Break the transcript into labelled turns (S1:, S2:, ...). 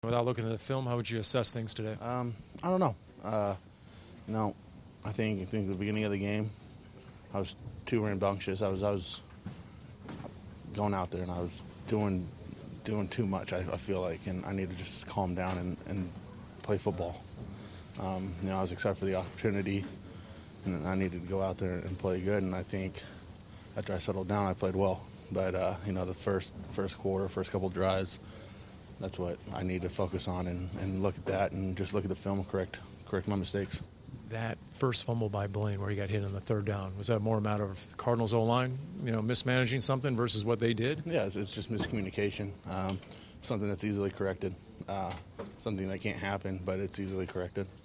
S1: Without looking at the film, how would you assess things today?
S2: I don't know. I think at the beginning of the game, I was too rambunctious. I was going out there and I was doing too much, I feel like, and I need to just calm down and play football. I was excited for the opportunity, and I needed to go out there and play good, and I think after I settled down, I played well. But, the first quarter, first couple drives, that's what I need to focus on and look at that and just look at the film and correct my mistakes.
S1: That first fumble by Blaine where he got hit on the third down, was that more a matter of the Cardinals' O-line, mismanaging something versus what they did?
S2: Yeah, it's just miscommunication, something that's easily corrected, something that can't happen, but it's easily corrected.